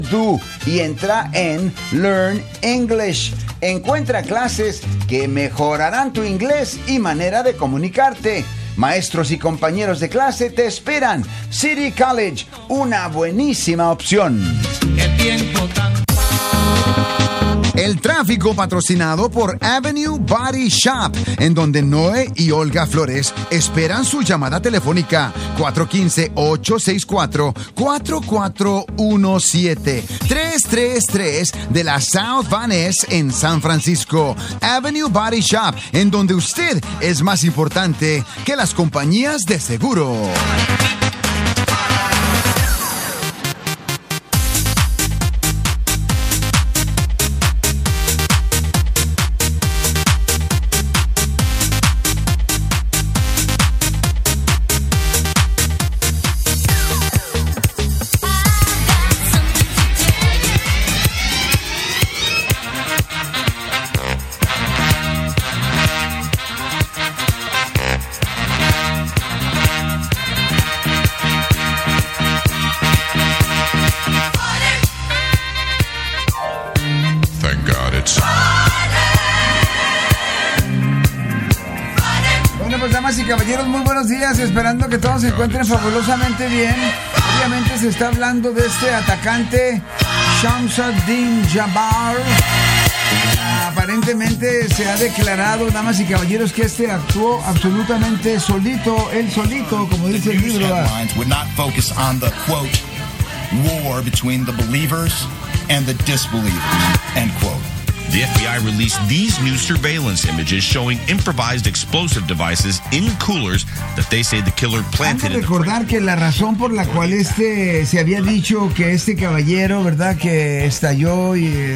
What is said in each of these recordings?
y entra en Learn English. Encuentra clases que mejorarán tu inglés y manera de comunicarte. Maestros y compañeros de clase te esperan. City College, una buenísima opción. El tráfico patrocinado por Avenue Body Shop, en donde Noé y Olga Flores esperan su llamada telefónica 415-864-4417 333 de la South Van Ness en San Francisco. Avenue Body Shop, en donde usted es más importante que las compañías de seguro. Y caballeros, muy buenos días, esperando que todos se encuentren fabulosamente bien. Obviamente se está hablando de este atacante Shamsuddin Jabbar. Aparentemente se ha declarado, damas y caballeros, que este actuó absolutamente solito, él solito, como dice el libro. Would not focus on the quote war between the believers and the disbelievers, end quote. The FBI released these new surveillance images showing improvised explosive devices in coolers that they say the killer planted. Hay que recordar que la razón por la cual se había dicho que este caballero, ¿verdad?, que estalló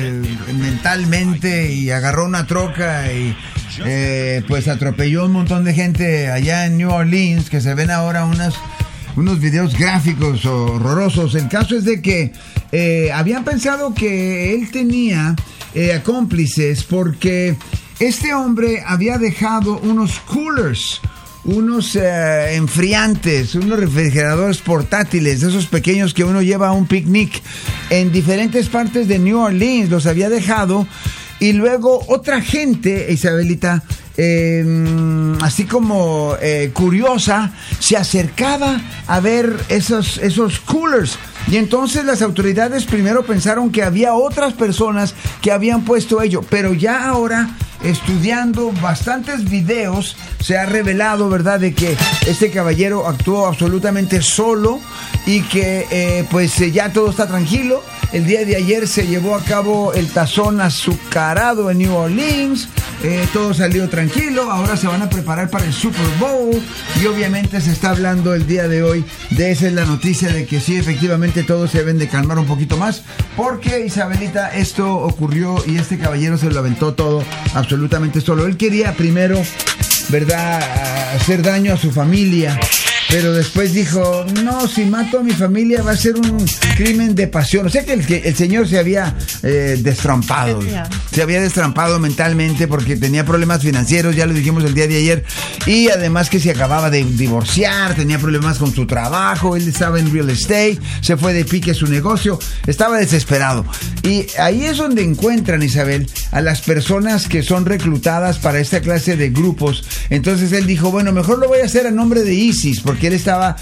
mentalmente y agarró una troca y pues atropelló un montón de gente allá en New Orleans, que se ven ahora unos videos gráficos horrorosos. El caso es de que habían pensado que él tenía cómplices porque este hombre había dejado unos coolers, unos enfriantes, unos refrigeradores portátiles, de esos pequeños que uno lleva a un picnic, en diferentes partes de New Orleans. Los había dejado y luego otra gente, Isabelita, así como curiosa, se acercaba a ver esos coolers. Y entonces las autoridades primero pensaron que había otras personas que habían puesto ello, pero ya ahora, estudiando bastantes videos, se ha revelado, ¿verdad?, de que este caballero actuó absolutamente solo y que pues ya todo está tranquilo. El día de ayer se llevó a cabo el tazón azucarado en New Orleans. Todo salió tranquilo. Ahora se van a preparar para el Super Bowl y obviamente se está hablando el día de hoy de esa es la noticia, de que sí, efectivamente todos se deben de calmar un poquito más, porque, Isabelita, esto ocurrió y este caballero se lo aventó todo absolutamente solo. Él quería primero, ¿verdad?, hacer daño a su familia, pero después dijo, no, si mato a mi familia va a ser un crimen de pasión. O sea que el señor se había destrampado. Se había destrampado mentalmente porque tenía problemas financieros, ya lo dijimos el día de ayer. Y además que se acababa de divorciar, tenía problemas con su trabajo, él estaba en real estate, se fue de pique su negocio, estaba desesperado. Y ahí es donde encuentran, Isabel, a las personas que son reclutadas para esta clase de grupos. Entonces él dijo, bueno, mejor lo voy a hacer a nombre de ISIS, porque él estaba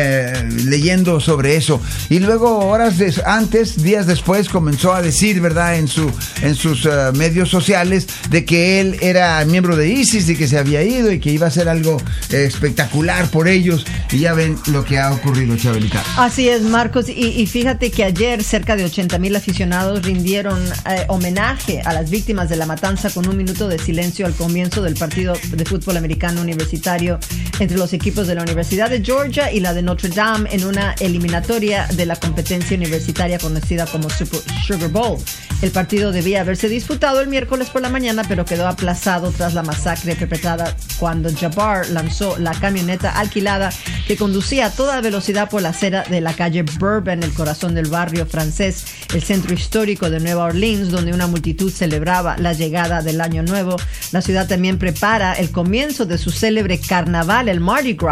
leyendo sobre eso. Y luego días después comenzó a decir, ¿verdad?, en sus medios sociales, de que él era miembro de ISIS y que se había ido y que iba a hacer algo espectacular por ellos. Y ya ven lo que ha ocurrido, Chabelita. Así es, Marcos, y fíjate que ayer cerca de 80,000 aficionados rindieron homenaje a las víctimas de la matanza con un minuto de silencio al comienzo del partido de fútbol americano universitario entre los equipos de la Universidad de Georgia y la de Notre Dame en una eliminatoria de la competencia universitaria conocida como Sugar Bowl. El partido debía haberse disputado el miércoles por la mañana, pero quedó aplazado tras la masacre perpetrada cuando Jabbar lanzó la camioneta alquilada que conducía a toda velocidad por la acera de la calle Bourbon, el corazón del barrio francés, el centro histórico de Nueva Orleans, donde una multitud celebraba la llegada del Año Nuevo. La ciudad también prepara el comienzo de su célebre carnaval, el Mardi Gras.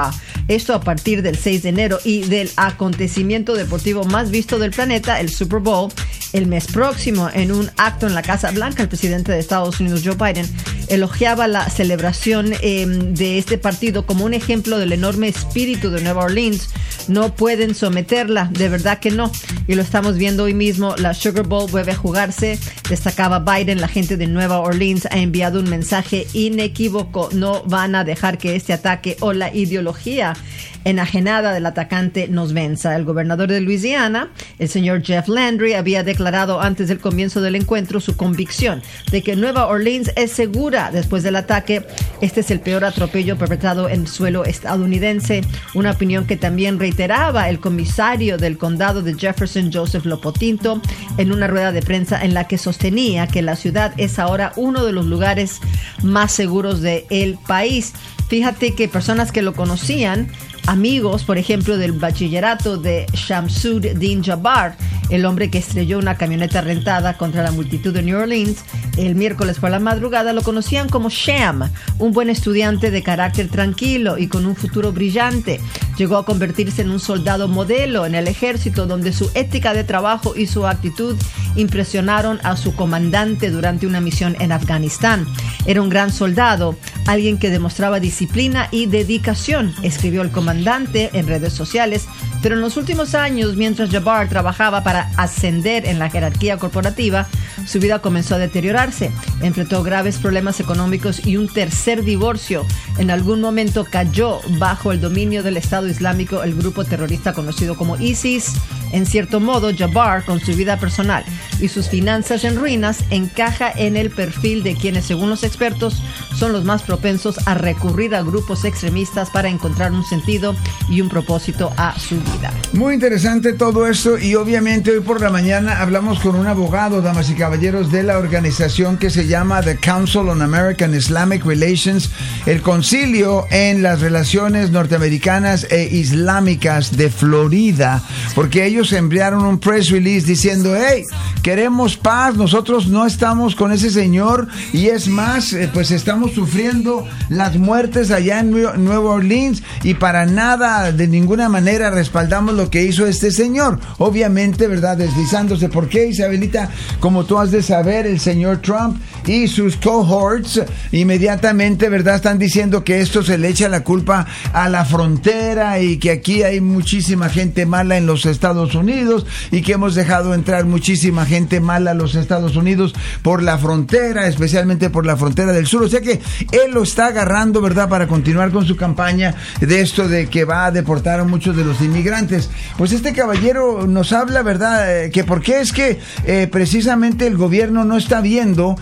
Esto a partir del 6 de enero y del acontecimiento deportivo más visto del planeta, el Super Bowl, el mes próximo. En un acto en la Casa Blanca, el presidente de Estados Unidos, Joe Biden, elogiaba la celebración de este partido como un ejemplo del enorme espíritu de Nueva Orleans. No pueden someterla, de verdad que no. Y lo estamos viendo hoy mismo, la Sugar Bowl vuelve a jugarse. Destacaba Biden, la gente de Nueva Orleans ha enviado un mensaje inequívoco: no van a dejar que este ataque o la ideología enajenada del atacante nos venza. El gobernador de Luisiana, el señor Jeff Landry, había declarado antes del comienzo del encuentro su convicción de que Nueva Orleans es segura después del ataque. Este es el peor atropello perpetrado en suelo estadounidense, una opinión que también reiteraba el comisario del condado de Jefferson, Joseph Lopotinto, en una rueda de prensa en la que sostenía que la ciudad es ahora uno de los lugares más seguros del país. Fíjate que personas que lo conocían, amigos, por ejemplo, del bachillerato de Shamsuddin Jabbar, el hombre que estrelló una camioneta rentada contra la multitud de New Orleans el miércoles por la madrugada, lo conocían como Sham, un buen estudiante de carácter tranquilo y con un futuro brillante. Llegó a convertirse en un soldado modelo en el ejército, donde su ética de trabajo y su actitud impresionaron a su comandante durante una misión en Afganistán. Era un gran soldado, alguien que demostraba disciplina y dedicación, escribió el comandante en redes sociales. Pero en los últimos años, mientras Jabbar trabajaba para ascender en la jerarquía corporativa, su vida comenzó a deteriorarse. Enfrentó graves problemas económicos y un tercer divorcio. En algún momento cayó bajo el dominio del Estado Islámico, el grupo terrorista conocido como ISIS. En cierto modo, Jabbar, con su vida personal y sus finanzas en ruinas, encaja en el perfil de quienes, según los expertos, son los más propensos a recurrir a grupos extremistas para encontrar un sentido y un propósito a su vida. Muy interesante todo esto, y obviamente hoy por la mañana hablamos con un abogado, damas y caballeros, de la organización que se llama The Council on American Islamic Relations, el concilio en las relaciones norteamericanas e islámicas de Florida, porque ellos enviaron un press release diciendo: hey, queremos paz, nosotros no estamos con ese señor, y es más, pues estamos sufriendo las muertes allá en Nueva Orleans, y para nada, de ninguna manera respaldamos lo que hizo este señor. Obviamente, ¿verdad? Deslizándose. ¿Por qué, Isabelita? Como tú has de saber, el señor Trump y sus cohorts inmediatamente, ¿verdad?, están diciendo que esto se le echa la culpa a la frontera, y que aquí hay muchísima gente mala en los Estados Unidos, y que hemos dejado entrar muchísima gente mala a los Estados Unidos por la frontera, especialmente por la frontera del sur. O sea que él lo está agarrando, ¿verdad?, para continuar con su campaña de esto de que va a deportar a muchos de los inmigrantes. Pues este caballero nos habla, ¿verdad?, que por qué es que precisamente el gobierno no está viendo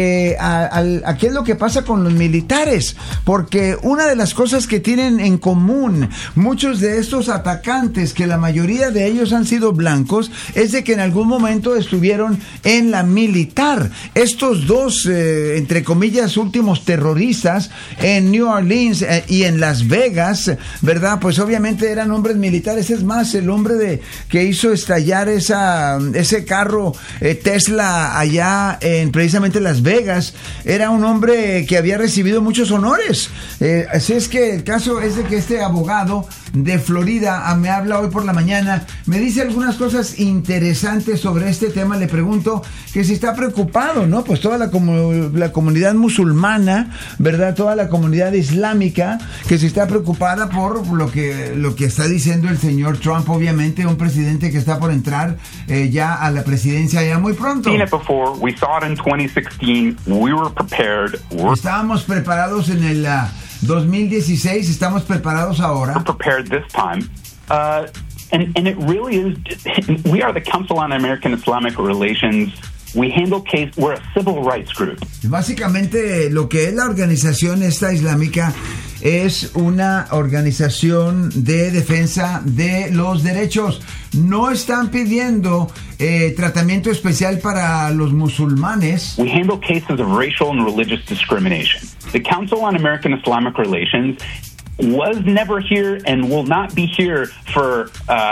a qué es lo que pasa con los militares, porque una de las cosas que tienen en común muchos de estos atacantes, que la mayoría de ellos han sido blancos, es de que en algún momento estuvieron en la militar. Estos dos, entre comillas, últimos terroristas en New Orleans y en Las Vegas, ¿verdad?, pues obviamente eran hombres militares. Es más, el hombre que hizo estallar ese carro Tesla allá en precisamente Las Vegas, era un hombre que había recibido muchos honores. Así es que el caso es de que este abogado de Florida me habla hoy por la mañana, me dice algunas cosas interesantes sobre este tema. Le pregunto que si está preocupado, ¿no? Pues toda la comunidad musulmana, ¿verdad?, toda la comunidad islámica, que si está preocupada por lo que está diciendo el señor Trump, obviamente un presidente que está por entrar ya a la presidencia ya muy pronto. We saw it in 2016. We were prepared. Estábamos preparados en el 2016, estamos preparados ahora. We're prepared this time. And it really is, we are the Council on American Islamic Relations. We handle case, we're a civil rights group. Básicamente lo que es la organización esta islámica es una organización de defensa de los derechos. No están pidiendo tratamiento especial para los musulmanes. We handle cases of racial and religious discrimination. The Council on American Islamic Relations was never here and will not be here for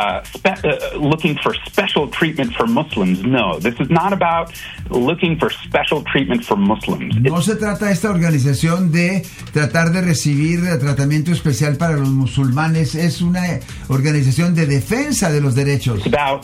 looking for special treatment for Muslims. No, this is not about looking for special treatment for Muslims. No se trata esta organización de tratar de recibir tratamiento especial para los musulmanes. Es una organización de defensa de los derechos. It's about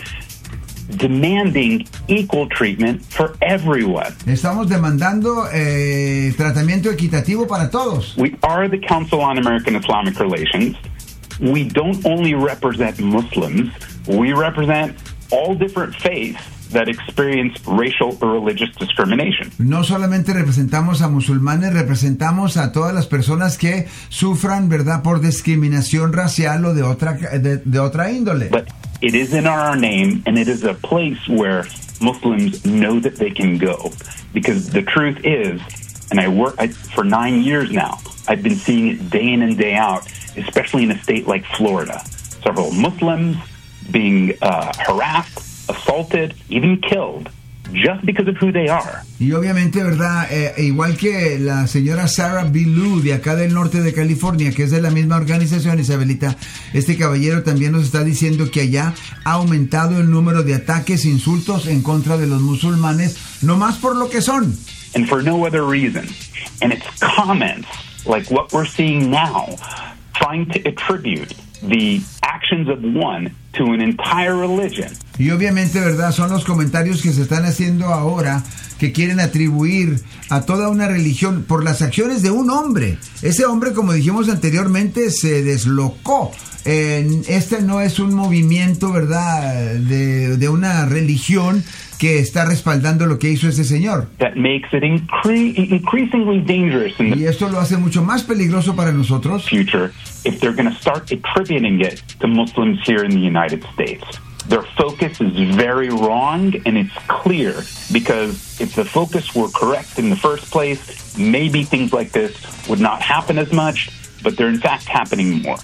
demanding equal treatment for everyone. Estamos demandando tratamiento equitativo para todos. We are the Council on American Islamic Relations. We don't only represent Muslims, we represent all different faiths that experience racial or religious discrimination. No solamente representamos a musulmanes, representamos a todas las personas que sufran, ¿verdad?, por discriminación racial o de otra índole. But it is in our name, and it is a place where Muslims know that they can go. Because the truth is, and for 9 years now, I've been seeing it day in and day out, especially in a state like Florida. Several Muslims being harassed, assaulted, even killed, just because of who they are. Y obviamente, ¿verdad? Igual que la señora Sarah Bilou de acá del norte de California, que es de la misma organización, Isabelita, este caballero también nos está diciendo que allá ha aumentado el número de ataques, insultos en contra de los musulmanes, no más por lo que son. And for no other reason. And it's comments like what we're seeing now, trying to attribute the actions of one to an entire religion. Y obviamente, ¿verdad?, son los comentarios que se están haciendo ahora que quieren atribuir a toda una religión por las acciones de un hombre. Ese hombre, como dijimos anteriormente, se deslocó. Este no es un movimiento, ¿verdad?, de una religión que está respaldando lo que hizo ese señor. That makes it increasingly dangerous in the y esto lo hace mucho más peligroso para nosotros. Future, if they're going to start attributing it to Muslims here in the United States. Their focus is very wrong, and it's clear, because if the focus were correct in the first place, maybe things like this would not happen as much, but they're in fact happening more.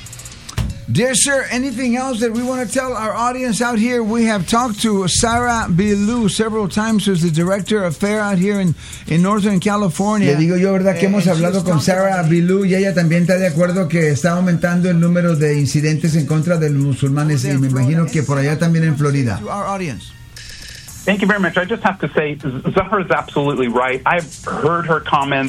Dear sir, anything else that we want to tell our audience out here? We have talked to Sarah Bilou several times, who's the director of FAIR out here in Northern California. Le digo yo, ¿verdad?, que hemos hablado con Sarah Bilou y ella también está de acuerdo que está aumentando el número de incidentes en contra de los musulmanes, y me imagino que por allá también en Florida. Thank you very much. I just have to say, Zahra is absolutely right. I've heard her comments,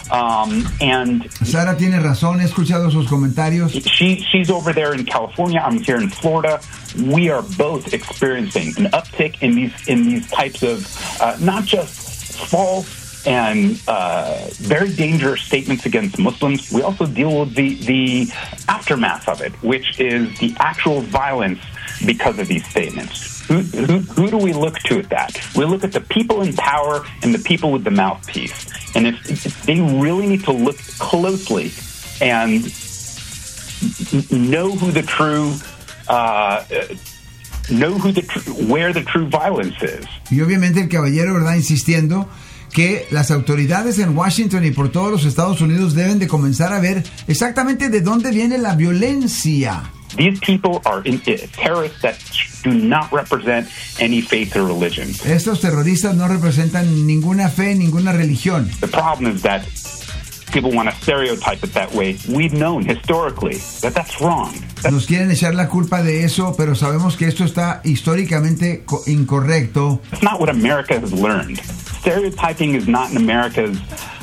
and Sara tiene razón. He escuchado sus comentarios. She's over there in California. I'm here in Florida. We are both experiencing an uptick in these types of not just false and very dangerous statements against Muslims. We also deal with the aftermath of it, which is the actual violence because of these statements. Who do we look to at that? We look at the people in power and the people with the mouthpiece. And if they really need to look closely and know who the true, where the true violence is. Y obviamente el caballero, ¿verdad?, insistiendo que las autoridades en Washington y por todos los Estados Unidos deben de comenzar a ver exactamente de dónde viene la violencia. These people are terrorists that do not represent any faith or religion. Estos terroristas no representan ninguna fe, ninguna religión. The problem is that people want to stereotype it that way. We've known historically that that's wrong. Nos quieren echar la culpa de eso, pero sabemos que esto está históricamente incorrecto. It's not what America has learned. Stereotyping is not in America's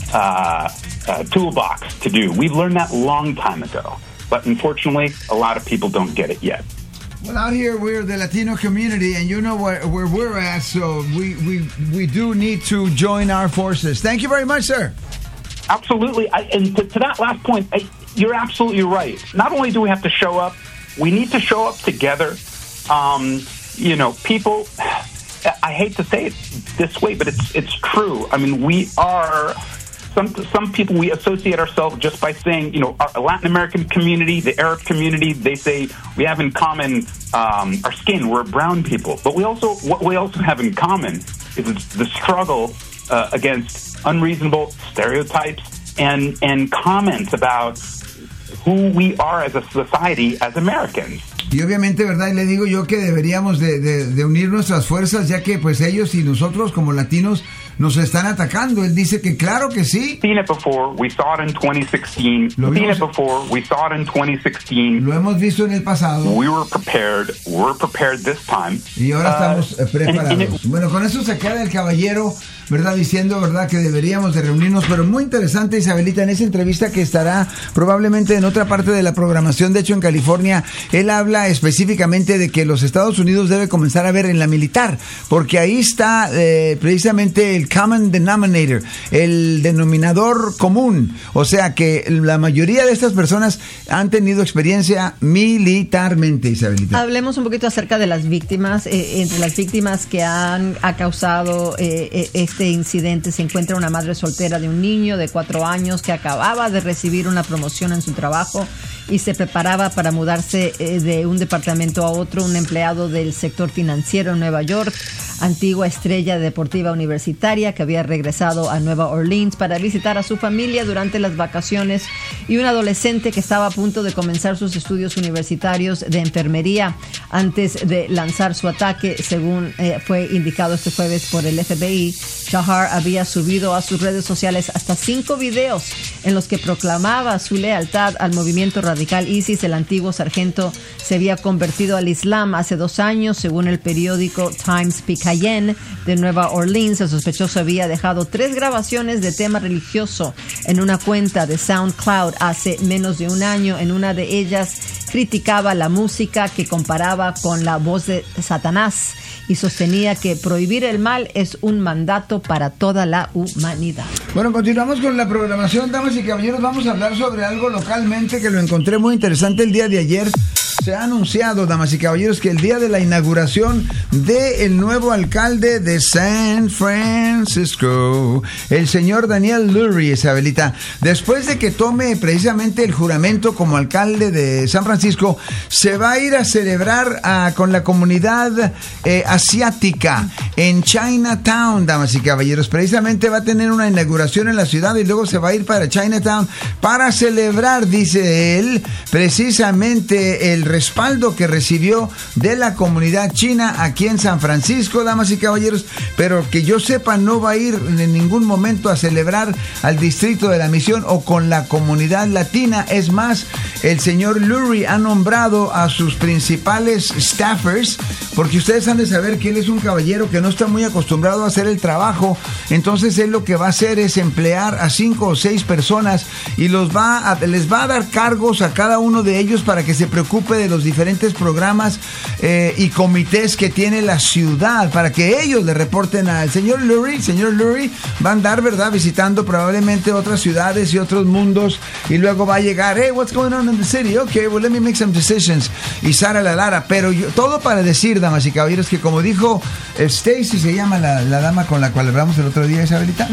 toolbox to do. We've learned that a long time ago. But unfortunately, a lot of people don't get it yet. Well, out here we're the Latino community, and you know where we're at, so we do need to join our forces. Thank you very much, sir. Absolutely. And to that last point, you're absolutely right. Not only do we have to show up, we need to show up together. People, I hate to say it this way, but it's true. I mean, we are... Some people, we associate ourselves just by saying, our Latin American community, the Arab community, they say we have in common our skin. We're brown people. But what we also have in common is the struggle against unreasonable stereotypes and comments about who we are as a society, as Americans. Y obviamente, ¿verdad? Y le digo yo que deberíamos de unir nuestras fuerzas, ya que pues ellos y nosotros como latinos nos están atacando. Él dice que claro que sí. Seen it before. We saw it in 2016. Lo Seen vimos- it before. We saw it in 2016. Lo hemos visto en el pasado We were prepared. We're prepared this time. y ahora estamos preparados. and it- Bueno, con eso se queda el caballero, ¿verdad? Diciendo, ¿verdad?, que deberíamos de reunirnos. Pero muy interesante, Isabelita, en esa entrevista que estará probablemente en otra parte de la programación, de hecho en California, él habla específicamente de que los Estados Unidos debe comenzar a ver en la militar, porque ahí está precisamente el common denominator, el denominador común. O sea que la mayoría de estas personas han tenido experiencia militarmente, Isabelita. Hablemos un poquito acerca de las víctimas. Entre las víctimas que ha causado este incidente se encuentra una madre soltera de un niño de 4 años que acababa de recibir una promoción en su trabajo y se preparaba para mudarse de un departamento a otro. Un empleado del sector financiero en Nueva York, antigua estrella deportiva universitaria que había regresado a Nueva Orleans para visitar a su familia durante las vacaciones, y un adolescente que estaba a punto de comenzar sus estudios universitarios de enfermería antes de lanzar su ataque, según fue indicado este jueves por el FBI. Shahar había subido a sus redes sociales hasta 5 videos en los que proclamaba su lealtad al movimiento radical ISIS. El antiguo sargento se había convertido al Islam hace 2 años, según el periódico Times-Picayune de Nueva Orleans. El sospechoso había dejado 3 grabaciones de tema religioso en una cuenta de SoundCloud hace menos de un año. En una de ellas criticaba la música que comparaba con la voz de Satanás y sostenía que prohibir el mal es un mandato para toda la humanidad. Bueno, continuamos con la programación, damas y caballeros. Vamos a hablar sobre algo localmente que lo encontré muy interesante el día de ayer. Se ha anunciado, damas y caballeros, que el día de la inauguración del nuevo alcalde de San Francisco, el señor Daniel Lurie, Isabelita, después de que tome precisamente el juramento como alcalde de San Francisco, se va a ir a celebrar con la comunidad asiática en Chinatown, damas y caballeros. Precisamente va a tener una inauguración en la ciudad y luego se va a ir para Chinatown para celebrar, dice él, precisamente el respaldo que recibió de la comunidad china aquí en San Francisco, damas y caballeros. Pero que yo sepa, no va a ir en ningún momento a celebrar al distrito de la Misión o con la comunidad latina. Es más, el señor Lurie ha nombrado a sus principales staffers, porque ustedes han de saber que él es un caballero que no está muy acostumbrado a hacer el trabajo. Entonces él lo que va a hacer es emplear a 5 o 6 personas y les va a dar cargos a cada uno de ellos para que se preocupe de los diferentes programas y comités que tiene la ciudad, para que ellos le reporten al señor Lurie. Señor Lurie va a andar, ¿verdad?, visitando probablemente otras ciudades y otros mundos, y luego va a llegar, hey, what's going on in the city? Okay, well, let me make some decisions. Y Sara la Lara. Pero todo para decir, damas y caballeros, que como dijo Stacy, se llama la dama con la cual hablamos el otro día, Isabelita,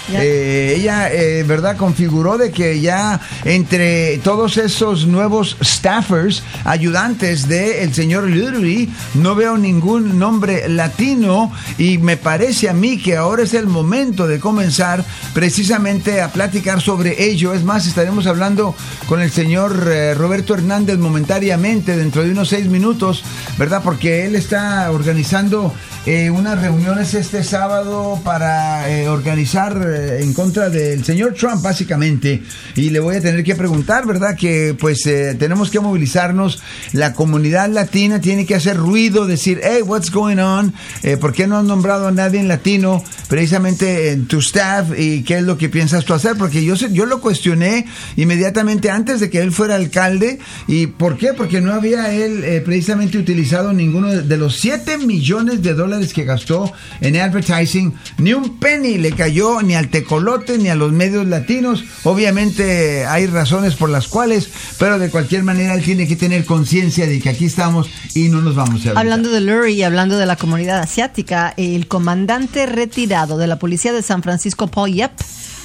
ella, ¿verdad?, configuró de que ya entre todos esos nuevos staffers, ayudantes del señor Lurie, no veo ningún nombre latino, y me parece a mí que ahora es el momento de comenzar precisamente a platicar sobre ello. Es más, estaremos hablando con el señor Roberto Hernández momentáneamente, dentro de unos 6 minutos, ¿verdad?, porque él está organizando unas reuniones este sábado para organizar en contra del señor Trump, básicamente, y le voy a tener que preguntar, ¿verdad?, que pues tenemos que movilizarnos. La comunidad latina tiene que hacer ruido, decir, hey, what's going on? ¿Por qué no has nombrado a nadie en latino precisamente en tu staff? ¿Y qué es lo que piensas tú hacer? Porque yo lo cuestioné inmediatamente antes de que él fuera alcalde. ¿Y por qué? Porque no había él precisamente utilizado ninguno de los $7 millones que gastó en advertising. Ni un penny le cayó ni al tecolote ni a los medios latinos. Obviamente hay razones por las cuales, pero de cualquier manera él tiene que tener conciencia de que aquí estamos y no nos vamos a ver. Hablando de Lurie y hablando de la comunidad asiática, el comandante retirado de la policía de San Francisco, Paul Yep,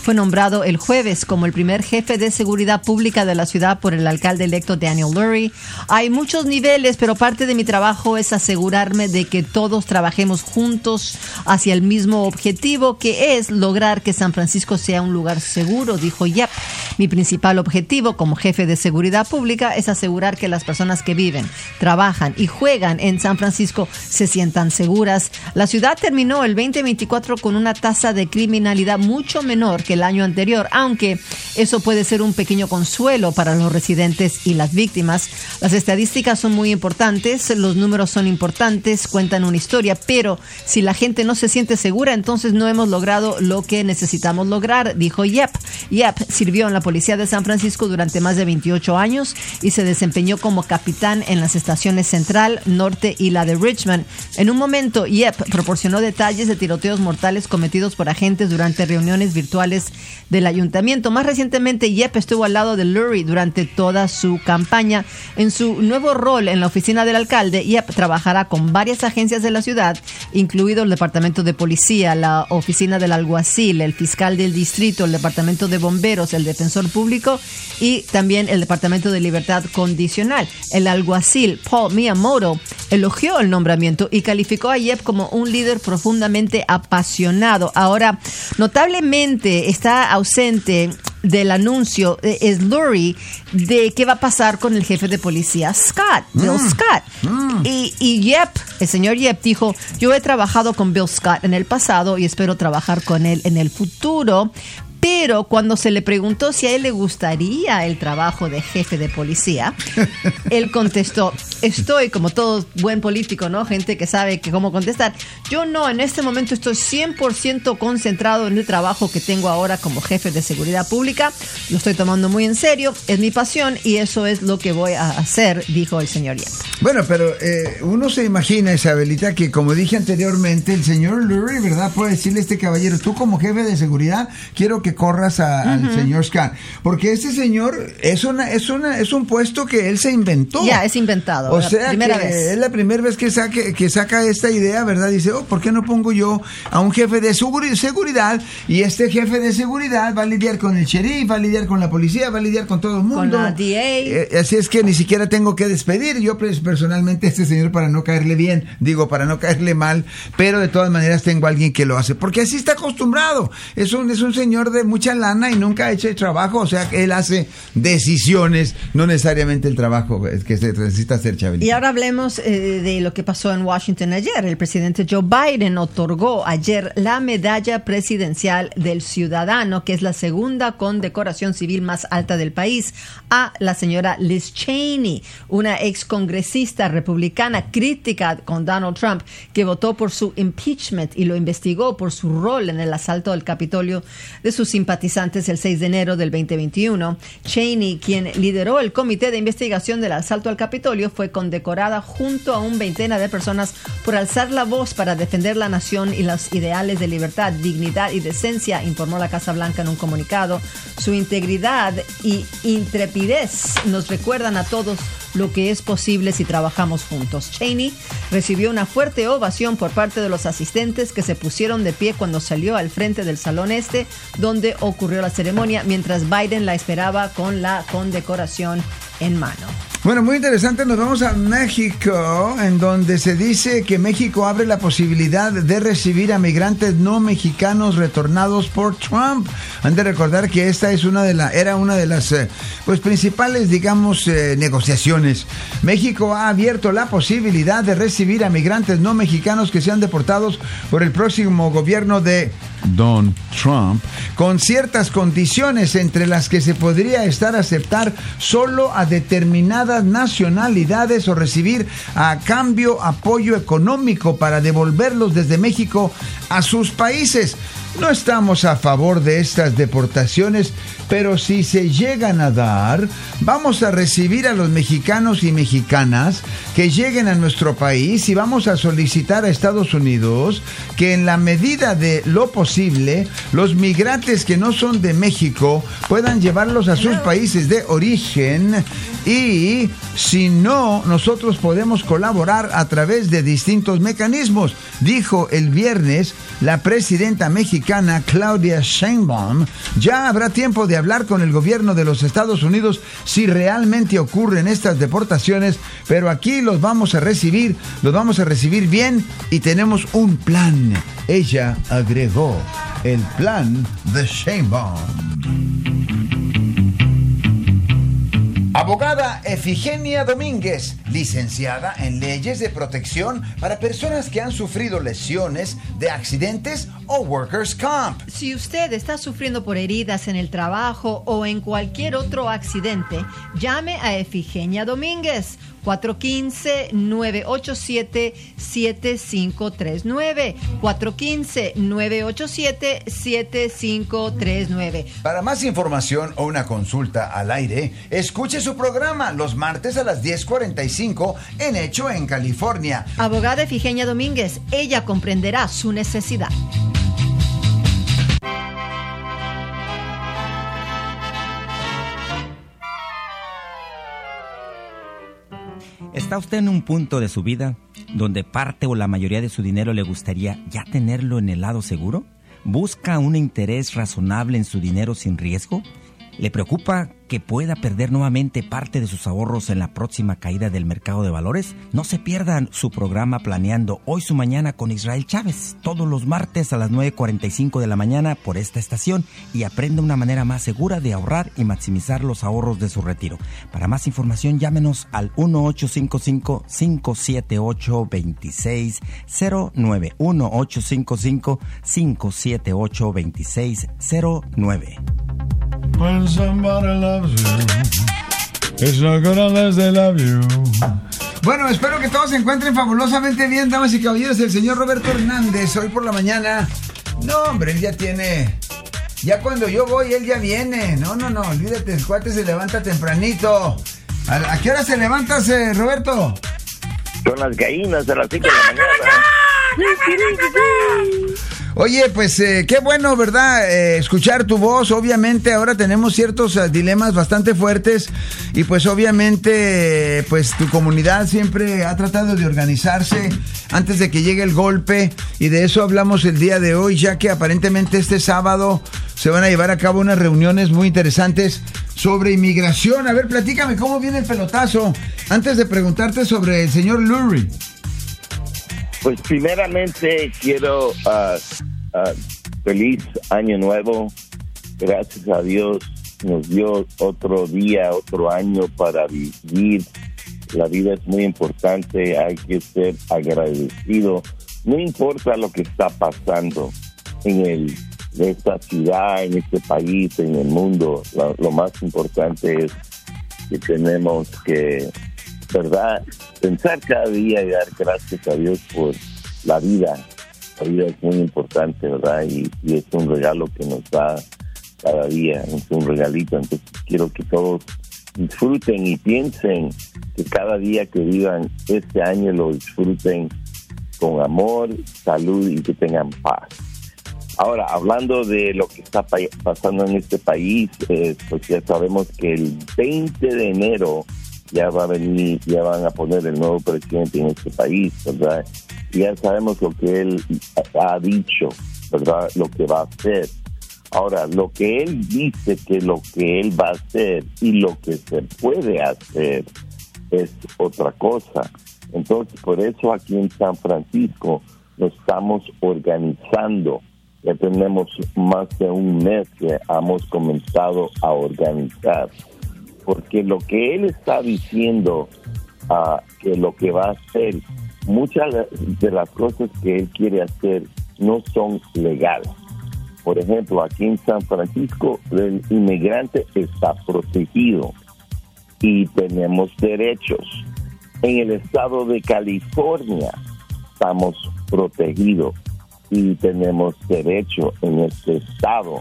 fue nombrado el jueves como el primer jefe de seguridad pública de la ciudad por el alcalde electo Daniel Lurie. Hay muchos niveles, pero parte de mi trabajo es asegurarme de que todos trabajemos juntos hacia el mismo objetivo, que es lograr que San Francisco sea un lugar seguro, dijo Yep. Mi principal objetivo como jefe de seguridad pública es asegurar que las personas que viven, trabajan y juegan en San Francisco se sientan seguras. La ciudad terminó el 2024 con una tasa de criminalidad mucho menor que el año anterior, aunque eso puede ser un pequeño consuelo para los residentes y las víctimas. Las estadísticas son muy importantes, los números son importantes, cuentan una historia, pero si la gente no se siente segura, entonces no hemos logrado lo que necesitamos lograr, dijo Yep. Yep sirvió en la policía de San Francisco durante más de 28 años y se desempeñó como capitán en las estaciones Central, Norte y la de Richmond. En un momento, Yep proporcionó detalles de tiroteos mortales cometidos por agentes durante reuniones virtuales del ayuntamiento. Más recientemente, Yep estuvo al lado de Lurie durante toda su campaña. En su nuevo rol en la oficina del alcalde, Yep trabajará con varias agencias de la ciudad, incluido el Departamento de Policía, la Oficina del Alguacil, el Fiscal del Distrito, el Departamento de Bomberos, el Defensor Público y también el Departamento de Libertad Condicional. El alguacil Paul Miyamoto elogió el nombramiento y calificó a Yep como un líder profundamente apasionado. Ahora, notablemente está ausente del anuncio es Lurie de qué va a pasar con el jefe de policía Bill Scott. Y Yep, el señor Yep dijo, yo he trabajado con Bill Scott en el pasado y espero trabajar con él en el futuro. Pero cuando se le preguntó si a él le gustaría el trabajo de jefe de policía, él contestó, estoy como todo buen político, ¿no? Gente que sabe cómo contestar. Yo no, en este momento estoy 100% concentrado en el trabajo que tengo ahora como jefe de seguridad pública. Lo estoy tomando muy en serio, es mi pasión y eso es lo que voy a hacer, dijo el señor Yep. Bueno, pero uno se imagina, Isabelita, que como dije anteriormente, el señor Lurie, ¿verdad? Puede decirle a este caballero, tú como jefe de seguridad, quiero que corras al señor Scott, porque este señor es un puesto que él se inventó. Ya, es inventado. O sea, primera vez. Es la primera vez que saca esta idea, ¿verdad? Dice, ¿por qué no pongo yo a un jefe de seguridad? Y este jefe de seguridad va a lidiar con el sheriff, va a lidiar con la policía, va a lidiar con todo el mundo. Con la DA. Así es que ni siquiera tengo que despedir. Yo personalmente a este señor para no caerle bien, para no caerle mal, pero de todas maneras tengo a alguien que lo hace, porque así está acostumbrado. Es un señor de mucha lana y nunca ha hecho el trabajo, o sea, él hace decisiones, no necesariamente el trabajo que se necesita hacer, Chabelita. Y ahora hablemos de lo que pasó en Washington ayer. El presidente Joe Biden otorgó ayer la medalla presidencial del ciudadano, que es la segunda condecoración civil más alta del país, a la señora Liz Cheney, una excongresista republicana crítica con Donald Trump, que votó por su impeachment y lo investigó por su rol en el asalto al Capitolio de sus simpatizantes el 6 de enero del 2021. Cheney, quien lideró el comité de investigación del asalto al Capitolio, fue condecorada junto a un veintena de personas por alzar la voz para defender la nación y los ideales de libertad, dignidad y decencia, informó la Casa Blanca en un comunicado. Su integridad y intrepidez nos recuerdan a todos lo que es posible si trabajamos juntos. Cheney recibió una fuerte ovación por parte de los asistentes que se pusieron de pie cuando salió al frente del Salón Este, donde ocurrió la ceremonia, mientras Biden la esperaba con la condecoración en mano. Bueno, muy interesante. Nos vamos a México, en donde se dice que México abre la posibilidad de recibir a migrantes no mexicanos retornados por Trump. Han de recordar que esta es era una de las principales, negociaciones. México ha abierto la posibilidad de recibir a migrantes no mexicanos que sean deportados por el próximo gobierno de Don Trump, con ciertas condiciones, entre las que se podría aceptar solo a determinadas nacionalidades o recibir a cambio apoyo económico para devolverlos desde México a sus países. No estamos a favor de estas deportaciones, pero si se llegan a dar, vamos a recibir a los mexicanos y mexicanas que lleguen a nuestro país y vamos a solicitar a Estados Unidos que en la medida de lo posible, los migrantes que no son de México puedan llevarlos a sus países de origen y si no, nosotros podemos colaborar a través de distintos mecanismos, dijo el viernes la presidenta mexicana Claudia Sheinbaum. Ya habrá tiempo de hablar con el gobierno de los Estados Unidos si realmente ocurren estas deportaciones, pero aquí los vamos a recibir bien y tenemos un plan. Ella agregó, el plan de Sheinbaum. Abogada Efigenia Domínguez, licenciada en leyes de protección para personas que han sufrido lesiones de accidentes o workers' comp. Si usted está sufriendo por heridas en el trabajo o en cualquier otro accidente, llame a Efigenia Domínguez. 415-987-7539. 415-987-7539. Para más información o una consulta al aire, escuche su programa los martes a las 10:45 en Hecho en California. Abogada Efigenia Domínguez, ella comprenderá su necesidad. ¿Está usted en un punto de su vida donde parte o la mayoría de su dinero le gustaría ya tenerlo en el lado seguro? ¿Busca un interés razonable en su dinero sin riesgo? ¿Le preocupa que pueda perder nuevamente parte de sus ahorros en la próxima caída del mercado de valores? No se pierdan su programa Planeando Hoy Su Mañana con Israel Chávez, todos los martes a las 9:45 de la mañana por esta estación, y aprenda una manera más segura de ahorrar y maximizar los ahorros de su retiro. Para más información, llámenos al 1-855-578-2609. 1-855-578-2609. When somebody loves you, it's not gonna unless they love you. Bueno, espero que todos se encuentren fabulosamente bien, damas y caballeros. El señor Roberto Hernández, hoy por la mañana. No, hombre, él ya tiene... Ya cuando yo voy, él ya viene. No, olvídate, el cuate se levanta tempranito. ¿A qué hora se levanta, Roberto? Son las gallinas a las 5 de la mañana. Oye, pues qué bueno, ¿verdad? Escuchar tu voz. Obviamente ahora tenemos ciertos dilemas bastante fuertes y pues obviamente pues tu comunidad siempre ha tratado de organizarse antes de que llegue el golpe, y de eso hablamos el día de hoy, ya que aparentemente este sábado se van a llevar a cabo unas reuniones muy interesantes sobre inmigración. A ver, platícame cómo viene el pelotazo antes de preguntarte sobre el señor Lurie. Pues primeramente quiero feliz año nuevo. Gracias a Dios nos dio otro día, otro año para vivir. La vida es muy importante, hay que ser agradecido. No importa lo que está pasando en esta ciudad, en este país, en el mundo. Lo más importante es que tenemos que, ¿verdad?, pensar cada día y dar gracias a Dios por la vida. La vida es muy importante, ¿verdad? Y es un regalo que nos da cada día, es un regalito. Entonces quiero que todos disfruten y piensen que cada día que vivan este año lo disfruten con amor, salud y que tengan paz. Ahora, hablando de lo que está pasando en este país, pues ya sabemos que el 20 de enero ya va a venir, ya van a poner el nuevo presidente en este país, ¿verdad? Y ya sabemos lo que él ha dicho, ¿verdad? Lo que va a hacer. Ahora, lo que él dice que lo que él va a hacer y lo que se puede hacer es otra cosa. Entonces, por eso aquí en San Francisco nos estamos organizando. Ya tenemos más de un mes que hemos comenzado a organizar. Porque lo que él está diciendo, que lo que va a hacer, muchas de las cosas que él quiere hacer no son legales. Por ejemplo, aquí en San Francisco, el inmigrante está protegido y tenemos derechos. En el estado de California estamos protegidos y tenemos derecho en este estado.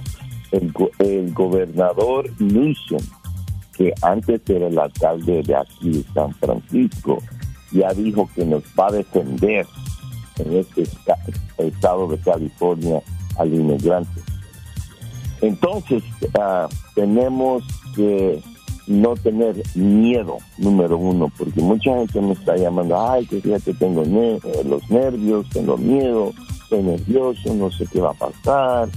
El gobernador Newsom, que antes era el alcalde de aquí de San Francisco, ya dijo que nos va a defender en este estado de California al inmigrante. Entonces, tenemos que no tener miedo, número uno, porque mucha gente me está llamando, ay, que fíjate, tengo los nervios, tengo miedo, estoy nervioso, no sé qué va a pasar,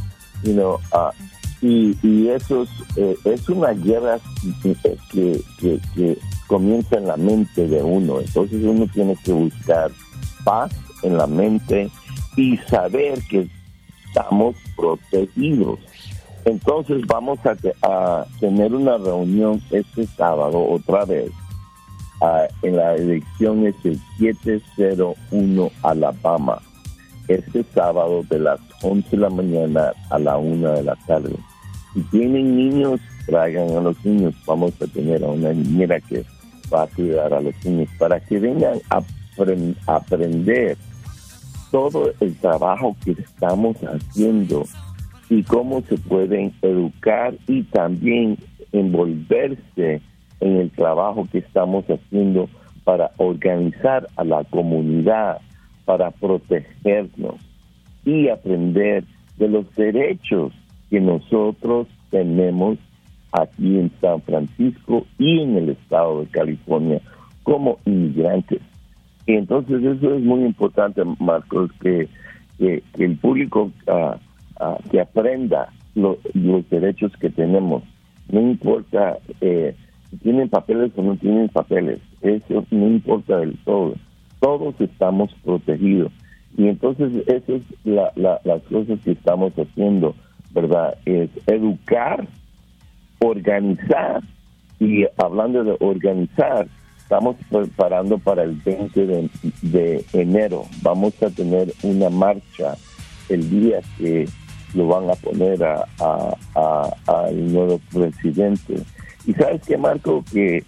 y eso es una guerra que comienza en la mente de uno. Entonces uno tiene que buscar paz en la mente y saber que estamos protegidos. Entonces vamos a tener una reunión este sábado otra vez. En la dirección es el 701 Alabama. Este sábado de las 11 de la mañana a la 1 de la tarde. Si tienen niños, traigan a los niños. Vamos a tener a una niñera que va a cuidar a los niños para que vengan a aprender todo el trabajo que estamos haciendo y cómo se pueden educar y también envolverse en el trabajo que estamos haciendo para organizar a la comunidad, para protegernos y aprender de los derechos que nosotros tenemos aquí en San Francisco y en el estado de California como inmigrantes. Y entonces eso es muy importante, Marcos, que el público que aprenda los derechos que tenemos. No importa si tienen papeles o no tienen papeles, eso no importa del todo. Todos estamos protegidos. Y entonces eso es las cosas que estamos haciendo, ¿verdad? Es educar, organizar, y hablando de organizar, estamos preparando para el 20 de enero. Vamos a tener una marcha el día que lo van a poner al nuevo presidente. Y sabes qué, Marco, que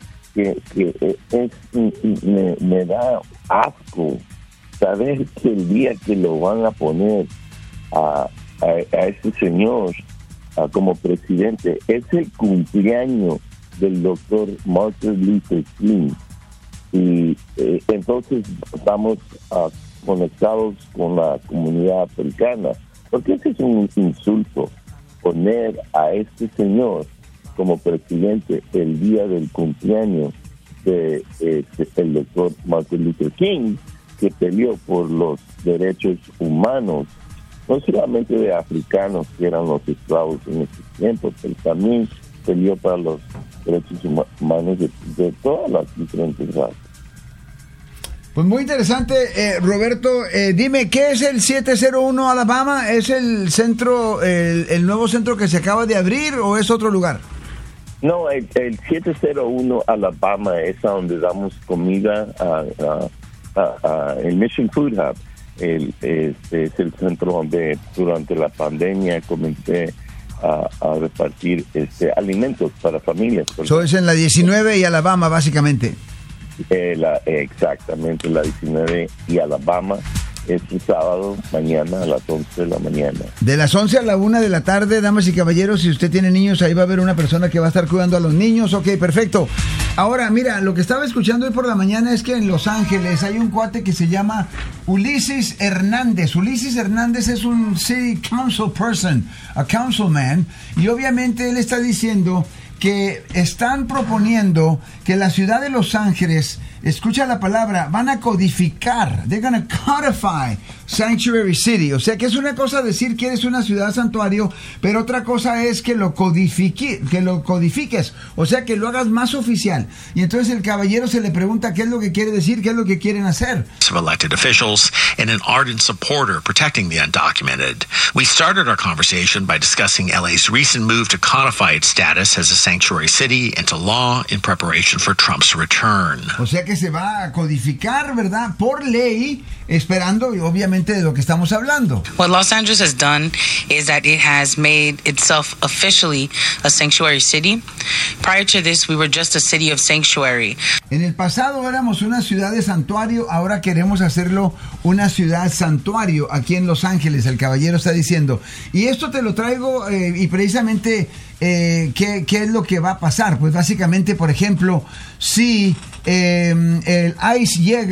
me da asco saber que el día que lo van a poner a este señor como presidente es el cumpleaños del doctor Martin Luther King. Y entonces estamos conectados con la comunidad africana, porque ese es un insulto, poner a este señor como presidente el día del cumpleaños de el doctor Martin Luther King, que peleó por los derechos humanos, no solamente de africanos que eran los esclavos en ese tiempo, pero también peleó para los derechos humanos de todas las diferentes razas. Pues muy interesante, Roberto. Dime, ¿qué es el 701 Alabama? ¿Es el centro, el nuevo centro que se acaba de abrir o es otro lugar? No, el 701 Alabama es a donde damos comida el Mission Food Hub. Es el centro donde durante la pandemia comencé a repartir alimentos para familias. Eso es en la 19 y Alabama, básicamente. Exactamente, la 19 y Alabama. Este sábado, mañana a las 11 de la mañana. De las 11 a la 1 de la tarde, damas y caballeros, si usted tiene niños, ahí va a haber una persona que va a estar cuidando a los niños. Ok, perfecto. Ahora, mira, lo que estaba escuchando hoy por la mañana es que en Los Ángeles hay un cuate que se llama Ulises Hernández. Ulises Hernández es un city council person, a councilman, y obviamente él está diciendo que están proponiendo que la ciudad de Los Ángeles, escucha la palabra, van a codificar, they're going to codify Sanctuary City. O sea que es una cosa decir que eres una ciudad santuario, pero otra cosa es que lo codifiques, o sea que lo hagas más oficial. Y entonces el caballero se le pregunta qué es lo que quiere decir, qué es lo que quieren hacer. Of elected officials and an ardent supporter protecting the undocumented. We started our conversation by discussing LA's recent move to codify its status as a sanctuary city into law in preparation for Trump's return. O sea que se va a codificar, ¿verdad? Por ley, esperando obviamente de lo que estamos hablando. What Los Angeles has done is that it has made itself officially a sanctuary city. Prior to this, we were just a city of sanctuary. En el pasado éramos una ciudad de santuario, ahora queremos hacerlo una ciudad santuario aquí en Los Ángeles, el caballero está diciendo. Y esto te lo traigo y precisamente ¿qué es lo que va a pasar? Pues básicamente, por ejemplo, si el ICE llega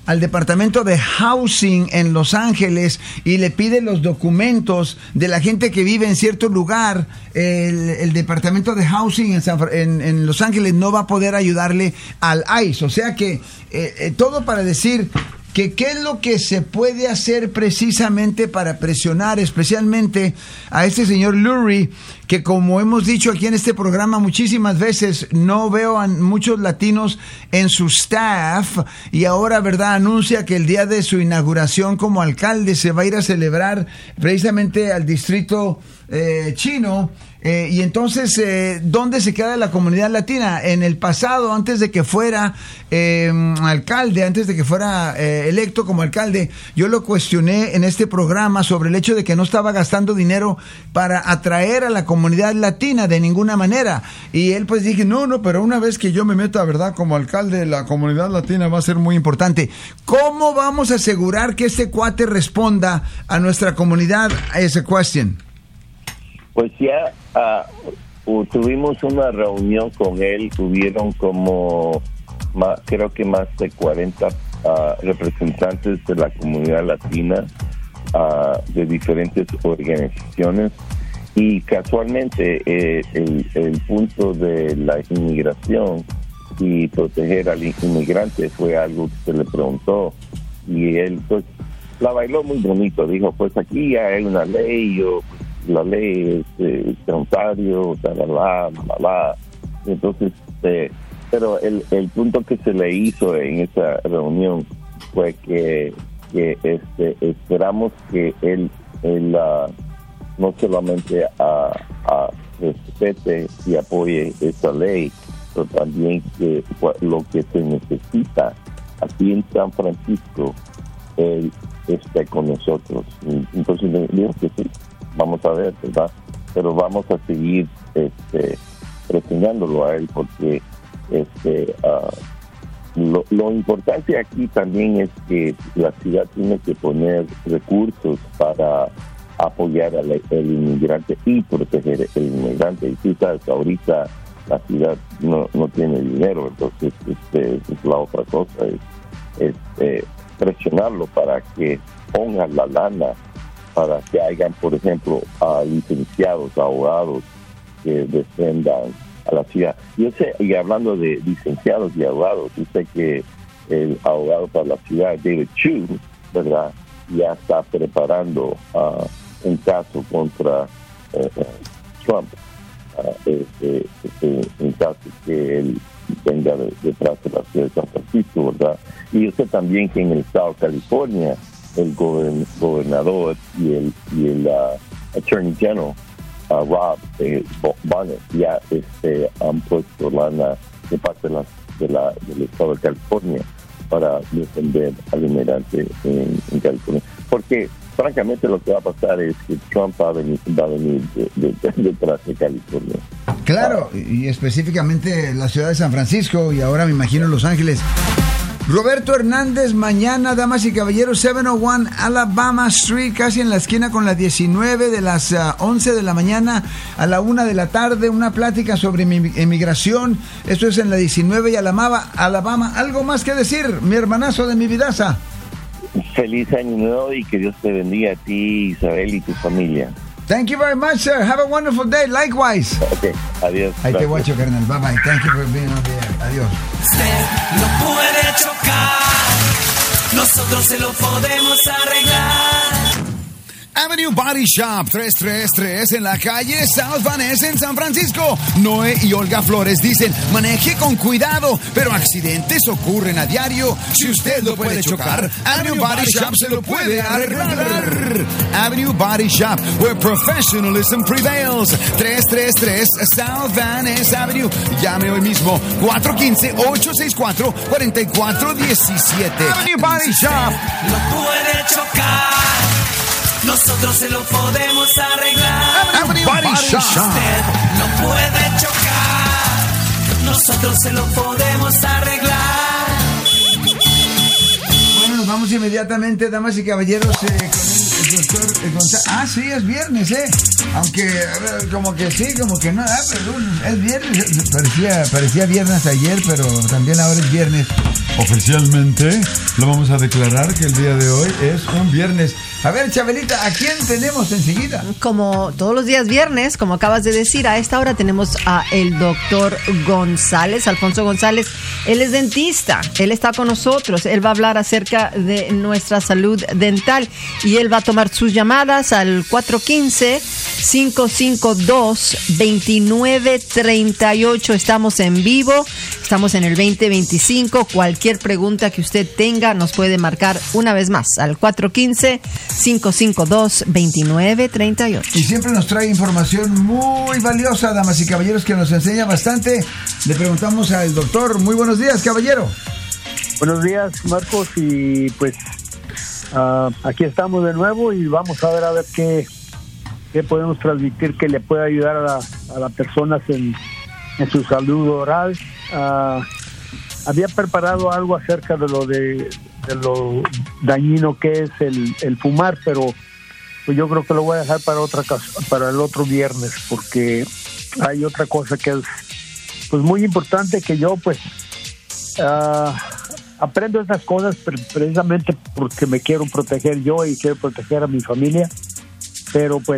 al departamento de housing en Los Ángeles y le pide los documentos de la gente que vive en cierto lugar, el departamento de housing en Los Ángeles no va a poder ayudarle al ICE. O sea que todo para decir que qué es lo que se puede hacer precisamente para presionar especialmente a este señor Lurie, que como hemos dicho aquí en este programa muchísimas veces, no veo a muchos latinos en su staff, y ahora, ¿verdad?, anuncia que el día de su inauguración como alcalde se va a ir a celebrar precisamente al distrito chino. Y entonces, ¿dónde se queda la comunidad latina? En el pasado, antes de que fuera alcalde, antes de que fuera electo como alcalde, yo lo cuestioné en este programa sobre el hecho de que no estaba gastando dinero para atraer a la comunidad latina de ninguna manera. Y él pues dije, no, pero una vez que yo me meta, ¿verdad?, como alcalde, la comunidad latina va a ser muy importante. ¿Cómo vamos a asegurar que este cuate responda a nuestra comunidad a esa cuestión? Pues ya tuvimos una reunión con él, tuvieron como, creo que más de 40 representantes de la comunidad latina de diferentes organizaciones, y casualmente el punto de la inmigración y proteger al inmigrante fue algo que se le preguntó, y él pues la bailó muy bonito, dijo pues aquí ya hay una ley, la ley es de Ontario, entonces pero el punto que se le hizo en esa reunión fue que esperamos que él no solamente respete y apoye esa ley, pero también que lo que se necesita aquí en San Francisco él esté con nosotros. Entonces le digo que sí, vamos a ver, ¿verdad? Pero vamos a seguir presionándolo a él, porque lo importante aquí también es que la ciudad tiene que poner recursos para apoyar al inmigrante y proteger al inmigrante. Y tú sabes, ahorita la ciudad no tiene dinero, entonces es la otra cosa, es presionarlo para que pongan la lana para que hayan, por ejemplo, licenciados, abogados que defendan a la ciudad. Yo sé, y hablando de licenciados y abogados, yo sé que el abogado para la ciudad, David Chu, ¿verdad?, ya está preparando un caso contra Trump, en caso que él venga detrás de la ciudad de San Francisco, ¿verdad? Y yo sé también que en el estado de California el gobernador y el Attorney General Rob Bonnet ya han puesto lana de parte del estado de California para defender al inmigrante en California, porque francamente lo que va a pasar es que Trump va a venir detrás de California. Claro, y específicamente la ciudad de San Francisco, y ahora me imagino Los Ángeles. Roberto Hernández, mañana, damas y caballeros, 701 Alabama Street, casi en la esquina con la 19, de las 11 de la mañana a la 1 de la tarde, una plática sobre emigración. Esto es en la 19 y Alabama. ¿Algo más que decir, mi hermanazo de mi vidaza? Feliz año nuevo y que Dios te bendiga a ti, Isabel, y tu familia. Thank you very much, sir. Have a wonderful day. Likewise. Okay, adiós. Ahí te guacho, carnal. Bye bye. Thank you for being on the air. Adiós. Usted no puede chocar, nosotros se lo podemos arreglar. Avenue Body Shop, 333 en la calle South Vanessa en San Francisco. Noé y Olga Flores dicen, maneje con cuidado, pero accidentes ocurren a diario. Si usted lo puede chocar, Avenue Body Shop se lo puede arreglar. Avenue Body Shop, where professionalism prevails. 333 South Vanessa Avenue. Llame hoy mismo, 415-864-4417. Avenue Body Shop. No puede chocar, nosotros se lo podemos arreglar. Avenue Body Shop. Usted no puede chocar, nosotros se lo podemos arreglar. Bueno, nos vamos inmediatamente, damas y caballeros, con el doctor González. Ah, sí, es viernes, aunque como que sí, como que no, pero es viernes. Parecía viernes ayer, pero también ahora es viernes. oficialmente lo vamos a declarar que el día de hoy es un viernes. A ver, Chabelita, ¿a quién tenemos enseguida? Como todos los días viernes, como acabas de decir, a esta hora tenemos a el doctor González, Alfonso González. Él es dentista, él está con nosotros, él va a hablar acerca de nuestra salud dental y él va a tomar sus llamadas al 415-552-2938. Estamos en vivo, estamos en el 2025. Cualquier pregunta que usted tenga nos puede marcar una vez más al 415-552-2938. Y siempre nos trae información muy valiosa, damas y caballeros, que nos enseña bastante. Le preguntamos al doctor. Muy buenos días, caballero. Buenos días, Marcos, y pues aquí estamos de nuevo y vamos a ver qué podemos transmitir que le pueda ayudar a las personas en su salud oral. Había preparado algo acerca de lo dañino que es el fumar, pero pues yo creo que lo voy a dejar para el otro viernes, porque hay otra cosa que es pues muy importante, que yo pues aprendo estas cosas precisamente porque me quiero proteger yo y quiero proteger a mi familia, pero pues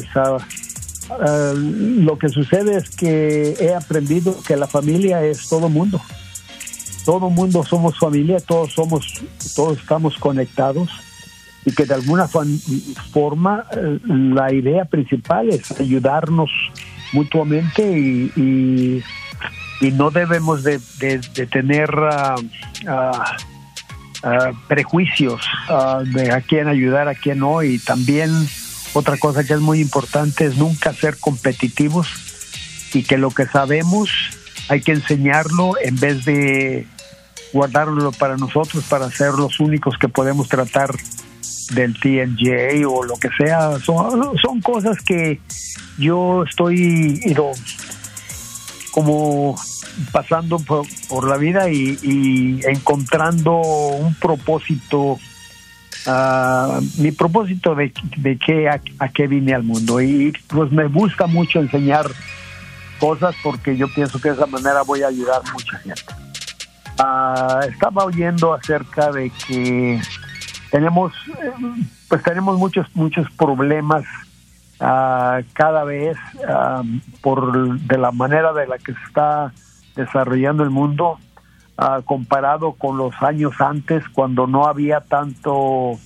lo que sucede es que he aprendido que la familia es todo mundo somos familia, todos estamos conectados, y que de alguna forma la idea principal es ayudarnos mutuamente y no debemos de tener prejuicios de a quién ayudar, a quién no. Y también otra cosa que es muy importante es nunca ser competitivos, y que lo que sabemos hay que enseñarlo en vez de guardárnoslo para nosotros, para ser los únicos que podemos tratar del TMJ o lo que sea. Son cosas que yo estoy como pasando por la vida y encontrando un propósito, mi propósito de a qué vine al mundo, y pues me gusta mucho enseñar cosas porque yo pienso que de esa manera voy a ayudar a mucha gente. Estaba oyendo acerca de que tenemos muchos problemas cada vez de la manera de la que se está desarrollando el mundo, comparado con los años antes, cuando no había tantos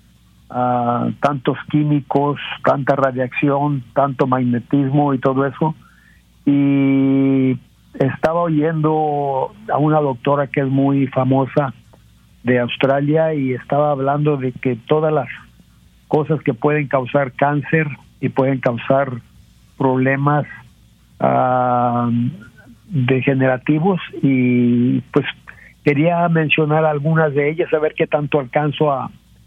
químicos, tanta radiación, tanto magnetismo y todo eso. Y estaba oyendo a una doctora que es muy famosa de Australia, y estaba hablando de que todas las cosas que pueden causar cáncer y pueden causar problemas degenerativos, y pues quería mencionar algunas de ellas, a ver qué tanto alcanzo a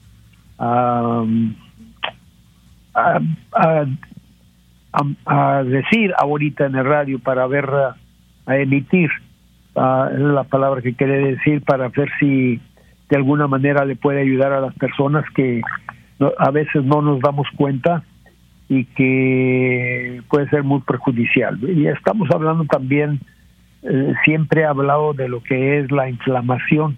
decir ahorita en el radio, para ver, a emitir es la palabra que quería decir, para ver si de alguna manera le puede ayudar a las personas que a veces no nos damos cuenta y que puede ser muy perjudicial. Y estamos hablando también, siempre he hablado de lo que es la inflamación,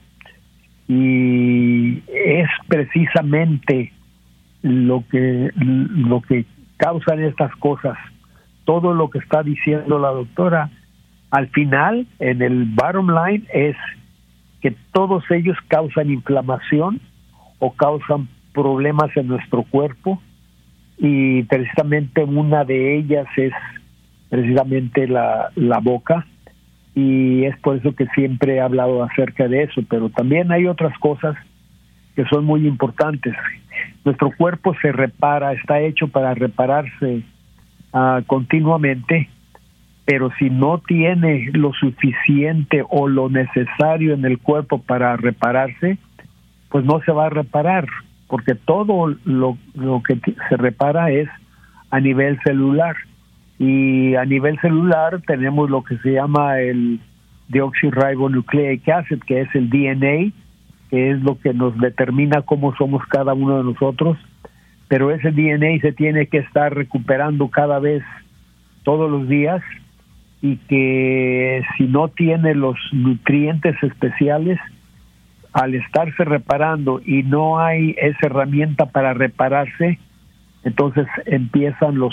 y es precisamente lo que causan estas cosas. Todo lo que está diciendo la doctora, al final, en el bottom line, es que todos ellos causan inflamación o causan problemas en nuestro cuerpo, y precisamente una de ellas es precisamente la boca, y es por eso que siempre he hablado acerca de eso. Pero también hay otras cosas que son muy importantes. Nuestro cuerpo se repara, está hecho para repararse continuamente, pero si no tiene lo suficiente o lo necesario en el cuerpo para repararse, pues no se va a reparar, porque todo lo que se repara es a nivel celular, y a nivel celular tenemos lo que se llama el deoxyribonucleic acid, que es el DNA, que es lo que nos determina cómo somos cada uno de nosotros, pero ese DNA se tiene que estar recuperando cada vez, todos los días, y que si no tiene los nutrientes especiales, al estarse reparando y no hay esa herramienta para repararse, entonces empiezan los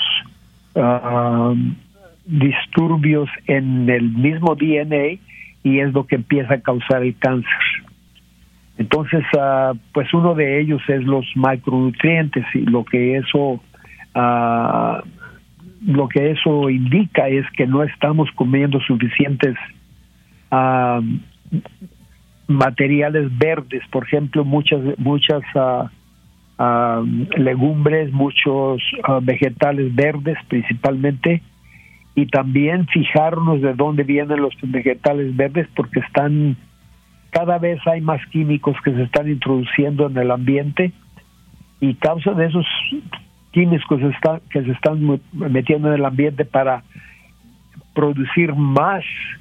disturbios en el mismo DNA y es lo que empieza a causar el cáncer. Entonces, pues uno de ellos es los micronutrientes, y lo que eso indica es que no estamos comiendo suficientes materiales verdes, por ejemplo, muchas legumbres, muchos vegetales verdes principalmente, y también fijarnos de dónde vienen los vegetales verdes, porque cada vez hay más químicos que se están introduciendo en el ambiente, y causa de esos químicos que se están metiendo en el ambiente para producir más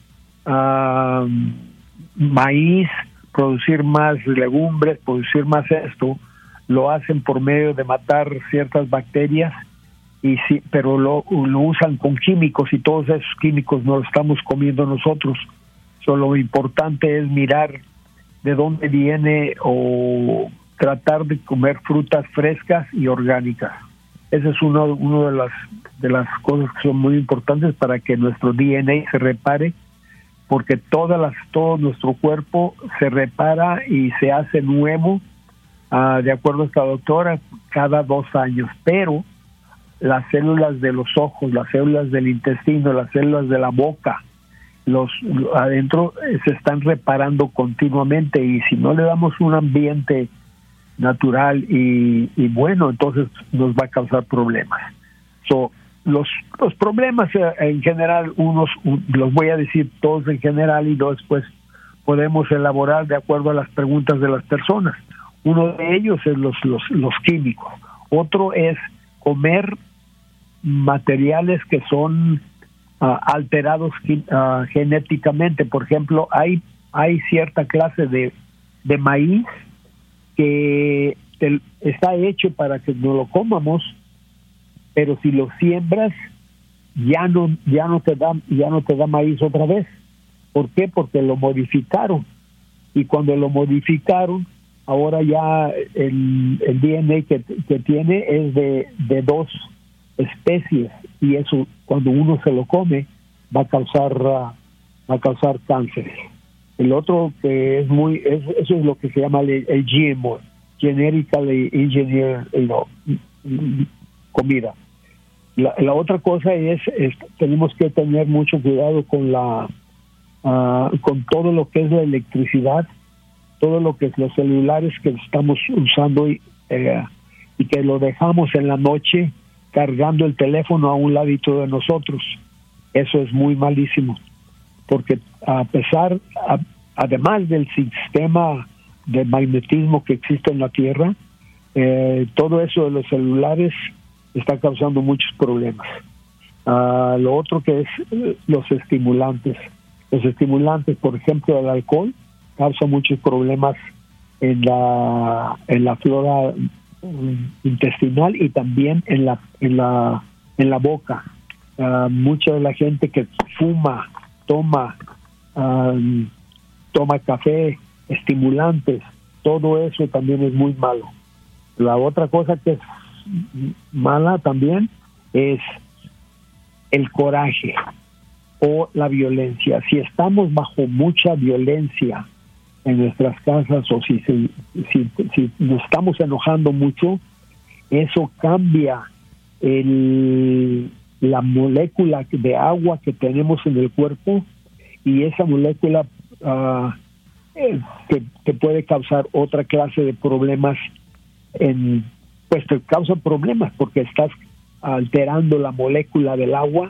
maíz, producir más legumbres, producir más esto, lo hacen por medio de matar ciertas bacterias, y sí, pero lo usan con químicos, y todos esos químicos no los estamos comiendo nosotros. Solo lo importante es mirar de dónde viene o tratar de comer frutas frescas y orgánicas. Esa es uno de las cosas que son muy importantes para que nuestro DNA se repare, porque todo nuestro cuerpo se repara y se hace nuevo, de acuerdo a esta doctora, cada 2 años. Pero las células de los ojos, las células del intestino, las células de la boca, adentro se están reparando continuamente, y si no le damos un ambiente natural y bueno, entonces nos va a causar problemas. Los problemas en general, los voy a decir todos en general, y después podemos elaborar de acuerdo a las preguntas de las personas. Uno de ellos es los químicos. Otro es comer materiales que son alterados genéticamente. Por ejemplo, hay cierta clase de maíz que está hecho para que no lo comamos, pero si lo siembras ya no te da maíz otra vez. ¿Por qué? Porque lo modificaron, y cuando lo modificaron, ahora ya el DNA que tiene es de 2 especies, y eso cuando uno se lo come va a causar cáncer. El otro que eso es lo que se llama el GMO, Genetically Engineered comida. La otra cosa es tenemos que tener mucho cuidado con todo lo que es la electricidad, todo lo que es los celulares que estamos usando y que lo dejamos en la noche cargando el teléfono a un ladito de nosotros. Eso es muy malísimo, porque además del sistema de magnetismo que existe en la Tierra, todo eso de los celulares está causando muchos problemas. Lo otro que es los estimulantes. Los estimulantes, por ejemplo, el alcohol, causa muchos problemas en la flora intestinal y también en la boca. Mucha de la gente que fuma, toma café, estimulantes, todo eso también es muy malo. La otra cosa que es mala también es el coraje o la violencia. Si estamos bajo mucha violencia en nuestras casas, o si nos estamos enojando mucho, eso cambia la molécula de agua que tenemos en el cuerpo, y esa molécula te puede causar otra clase de problemas. Pues te causa problemas porque estás alterando la molécula del agua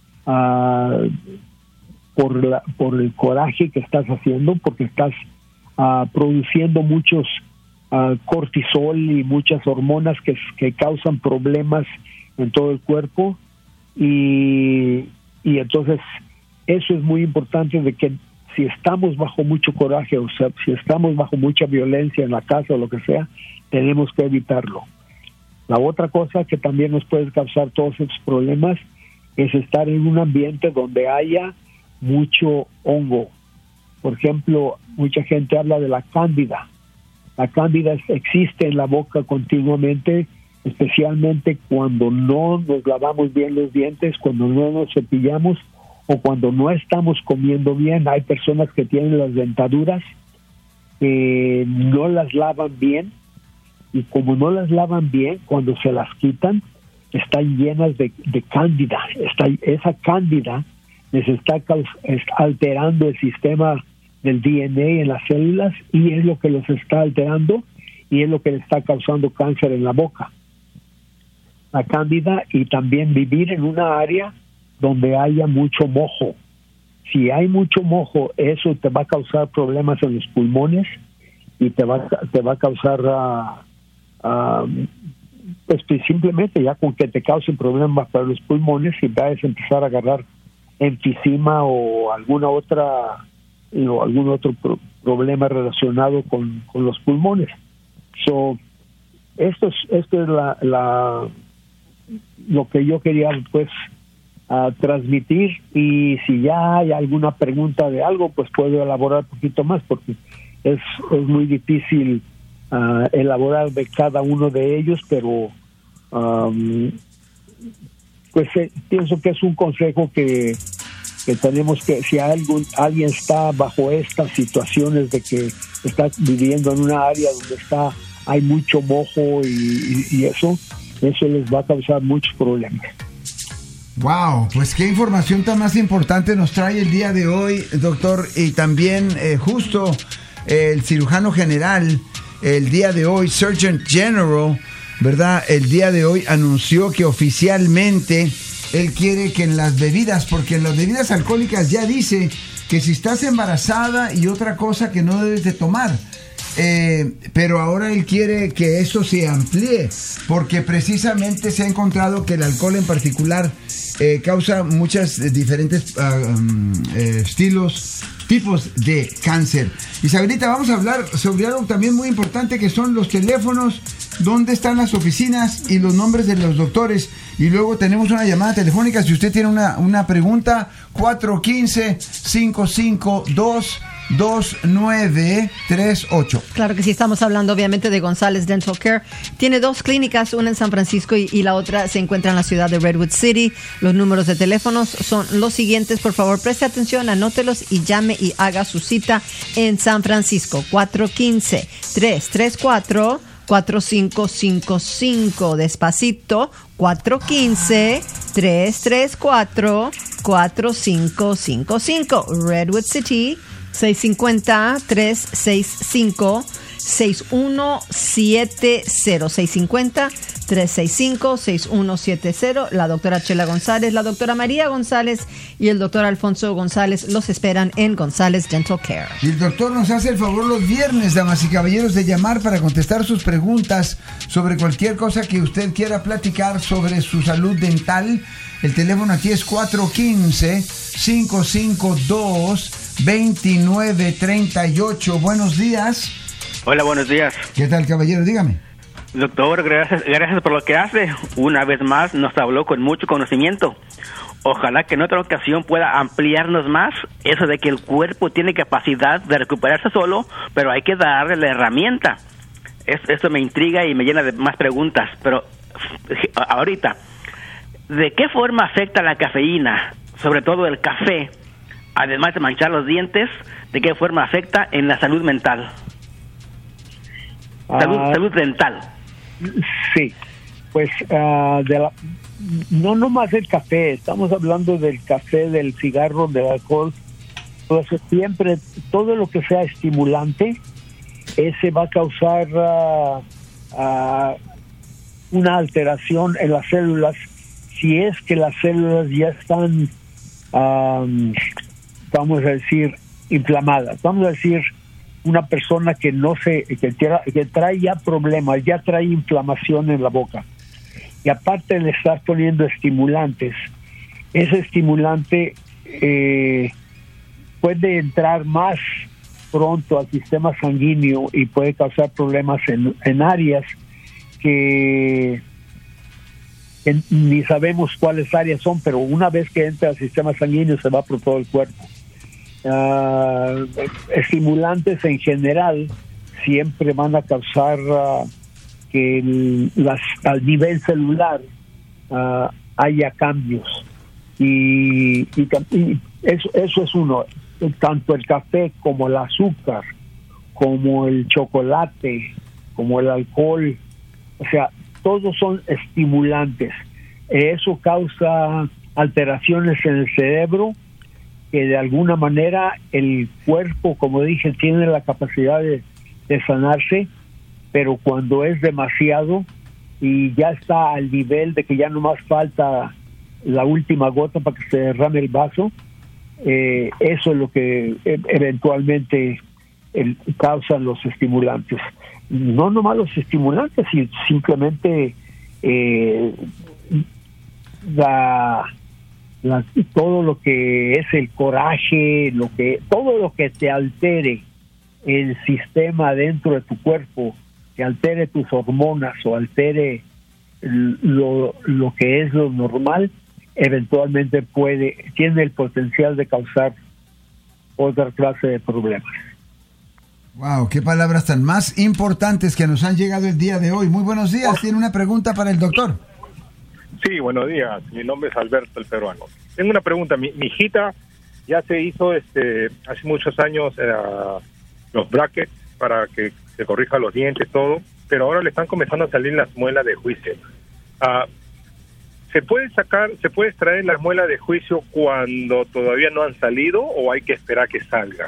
por el coraje que estás haciendo, porque estás produciendo muchos cortisol y muchas hormonas que causan problemas en todo el cuerpo, y entonces eso es muy importante, de que si estamos bajo mucho coraje, o sea, si estamos bajo mucha violencia en la casa o lo que sea, tenemos que evitarlo. La otra cosa que también nos puede causar todos esos problemas es estar en un ambiente donde haya mucho hongo. Por ejemplo, mucha gente habla de la cándida. La cándida existe en la boca continuamente, especialmente cuando no nos lavamos bien los dientes, cuando no nos cepillamos o cuando no estamos comiendo bien. Hay personas que tienen las dentaduras que no las lavan bien, y como no las lavan bien, cuando se las quitan, están llenas de cándida. Esa cándida les está alterando el sistema del DNA en las células, y es lo que los está alterando y es lo que les está causando cáncer en la boca. La cándida, y también vivir en una área donde haya mucho mojo. Si hay mucho mojo, eso te va a causar problemas en los pulmones y te va a causar pues simplemente ya con que te causen problemas para los pulmones, y vas a empezar a agarrar enfisema o algún otro problema relacionado con los pulmones. Esto es lo que yo quería pues transmitir, y si ya hay alguna pregunta de algo, pues puedo elaborar un poquito más, porque es muy difícil elaborar de cada uno de ellos, pero pues pienso que es un consejo que tenemos que, si alguien está bajo estas situaciones de que está viviendo en una área donde hay mucho mojo y eso les va a causar muchos problemas. Wow, pues qué información tan más importante nos trae el día de hoy, doctor. Y también justo el cirujano general el día de hoy, Surgeon General, ¿verdad? El día de hoy anunció que oficialmente él quiere que en las bebidas, porque en las bebidas alcohólicas ya dice que si estás embarazada y otra cosa que no debes de tomar, pero ahora él quiere que esto se amplíe, porque precisamente se ha encontrado que el alcohol en particular causa muchas diferentes tipos de cáncer. Isabelita, vamos a hablar sobre algo también muy importante, que son los teléfonos, dónde están las oficinas y los nombres de los doctores. Y luego tenemos una llamada telefónica, si usted tiene una pregunta, 415-552-2938. Claro que sí, estamos hablando obviamente de González Dental Care. Tiene 2 clínicas, una en San Francisco y la otra se encuentra en la ciudad de Redwood City. Los números de teléfonos son los siguientes, por favor preste atención, anótelos y llame y haga su cita. En San Francisco, 415-334-4555. Despacito, 415-334-4555. Redwood City, 650-365-6170. 650-365-6170. La doctora Chela González, la doctora María González y el doctor Alfonso González los esperan en González Dental Care. Y el doctor nos hace el favor los viernes, damas y caballeros, de llamar para contestar sus preguntas sobre cualquier cosa que usted quiera platicar sobre su salud dental. El teléfono aquí es 415-552-2938. Buenos días. Hola, buenos días. ¿Qué tal, caballero? Dígame. Doctor, gracias por lo que hace. Una vez más nos habló con mucho conocimiento. Ojalá que en otra ocasión pueda ampliarnos más eso de que el cuerpo tiene capacidad de recuperarse solo, pero hay que darle la herramienta. Eso me intriga y me llena de más preguntas. Pero ahorita, ¿de qué forma afecta la cafeína, sobre todo el café, además de manchar los dientes? ¿De qué forma afecta en la salud mental? Salud dental. Sí, pues no nomás el café, estamos hablando del café, del cigarro, del alcohol, pues siempre, todo lo que sea estimulante, ese va a causar una alteración en las células, si es que las células ya están, vamos a decir, inflamadas. Vamos a decir, una persona que que trae ya problemas, ya trae inflamación en la boca, y aparte le estás poniendo estimulantes, ese estimulante puede entrar más pronto al sistema sanguíneo y puede causar problemas en áreas que ni sabemos cuáles áreas son, pero una vez que entra al sistema sanguíneo se va por todo el cuerpo. estimulantes en general siempre van a causar que al nivel celular haya cambios. Y eso es uno. Tanto el café como el azúcar, como el chocolate, como el alcohol, o sea, todos son estimulantes. Eso causa alteraciones en el cerebro que de alguna manera el cuerpo, como dije, tiene la capacidad de sanarse, pero cuando es demasiado y ya está al nivel de que ya nomás falta la última gota para que se derrame el vaso, eso es lo que eventualmente causan los estimulantes. No nomás los estimulantes, sino simplemente todo lo que es el coraje, todo lo que te altere el sistema dentro de tu cuerpo, que altere tus hormonas o altere lo que es lo normal, eventualmente tiene el potencial de causar otra clase de problemas. Wow, qué palabras tan más importantes que nos han llegado el día de hoy. Muy buenos días. Tiene una pregunta para el doctor. Sí, buenos días. Mi nombre es Alberto, el peruano. Tengo una pregunta. Mi hijita ya se hizo hace muchos años los brackets para que se corrija los dientes, todo, pero ahora le están comenzando a salir las muelas de juicio. ¿Se puede extraer las muelas de juicio cuando todavía no han salido o hay que esperar que salgan?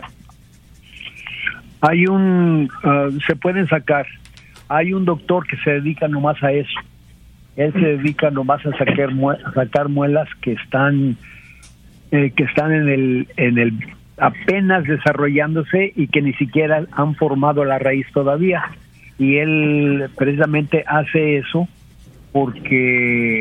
Se pueden sacar. Hay un doctor que se dedica nomás a eso. Él se dedica nomás a sacar muelas que están en el apenas desarrollándose y que ni siquiera han formado la raíz todavía. Y él precisamente hace eso porque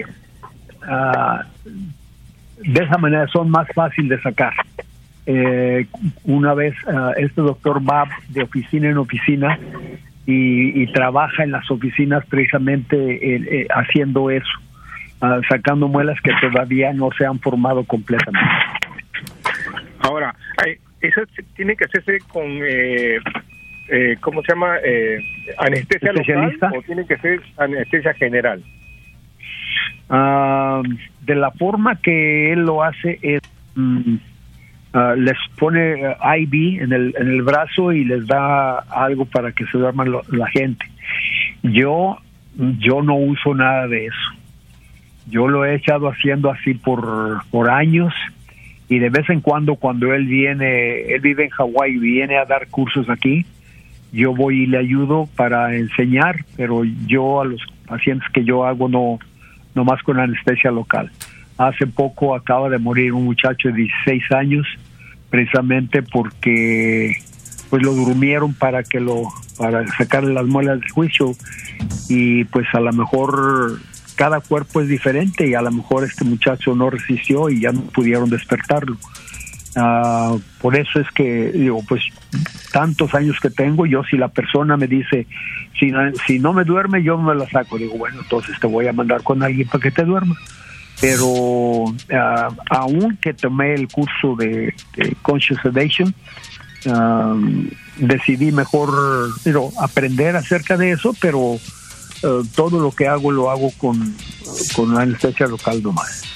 de esa manera son más fáciles de sacar. Una vez este doctor va de oficina en oficina y trabaja en las oficinas precisamente haciendo eso, sacando muelas que todavía no se han formado completamente. Ahora, eso tiene que hacerse con ¿cómo se llama? ¿Anestesia local o tiene que ser anestesia general? De la forma que él lo hace es les pone IV en el brazo y les da algo para que se duerman la gente. Yo no uso nada de eso. Yo lo he estado haciendo así por años, y de vez en cuando él vive en Hawái y viene a dar cursos aquí, yo voy y le ayudo para enseñar, pero yo a los pacientes que yo hago no más con anestesia local. Hace poco acaba de morir un muchacho de 16 años, precisamente porque pues lo durmieron para sacarle las muelas del juicio, y pues a lo mejor cada cuerpo es diferente y a lo mejor este muchacho no resistió y ya no pudieron despertarlo. Por eso es que digo, pues tantos años que tengo, yo si la persona me dice si no me duerme yo me la saco, digo bueno, entonces te voy a mandar con alguien para que te duerma. Pero aún que tomé el curso de Conscious Sedation, decidí mejor aprender acerca de eso, pero todo lo que hago lo hago con la anestesia local nomás.